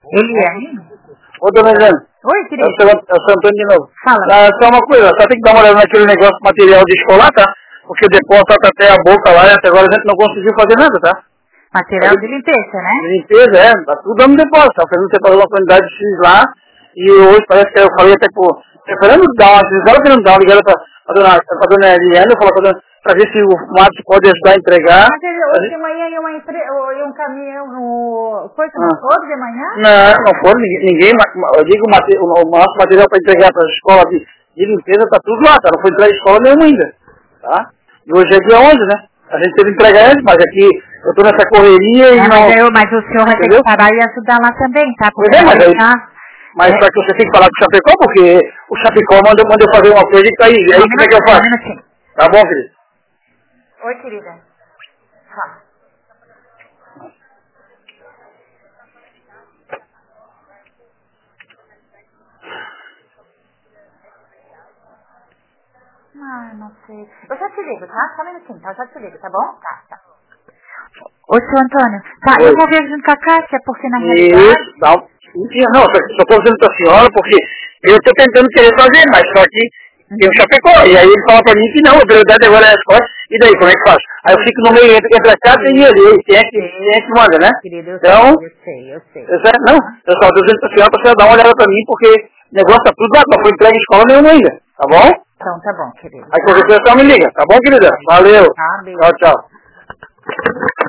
Eliane? Ô, dona Eliane. Oi, querido. É o seu Antônio de novo. Fala. Só uma coisa, só tem que dar uma olhada naquele negócio material de escolar, tá? Porque o depósito tá até a boca lá e até agora a gente não conseguiu fazer nada, tá? Material de limpeza, né? De limpeza, tá tudo dando depósito. Tá fazendo você fazer uma quantidade de X lá e hoje parece que eu falei até por... Esperando dar uma decisão, que não dá, ligado pra dona Eliane, eu falo pra ver se o Matos pode ajudar a entregar. Mas hoje de manhã ia um caminhão, coisa não foram de manhã? Não foram, ninguém, eu digo o nosso material para entregar para a escola de limpeza tá tudo lá, tá? Não foi entregue a escola nenhuma ainda, tá? E hoje é dia 11, né? A gente teve que entregar antes, mas aqui eu tô nessa correria e não... Mas o senhor vai ter que parar e ajudar lá também, tá? Pois é, mas só que você tem que falar com o Chapecó, porque o Chapecó manda eu fazer uma coisa e tá aí como é que eu faço? Tá bom, querido? Oi, querida. Fala. Não sei. Eu já te ligo, tá? Só um minutinho, tá? Eu já te ligo, tá bom? Tá. Ô, seu Antônio, tá, eu vou ver junto com a Cássia, porque na realidade... Não, só estou dizendo para a senhora, porque eu estou tentando querer fazer, mas só que tem um Chapecó, e aí ele fala para mim que não, a prioridade agora é as costas, e daí, como é que faz? Aí eu fico no meio entre a Cássia e ele, quem é que manda, né? Querido, Então, eu sei. Não, eu só estou dizendo para a senhora dar uma olhada para mim, porque o negócio está tudo lá, não foi entregue em escola nenhuma ainda, tá bom? Então tá bom, querido. Aí qualquer coisa só me liga, tá bom, querida? Valeu. Tá, beijo. Tchau.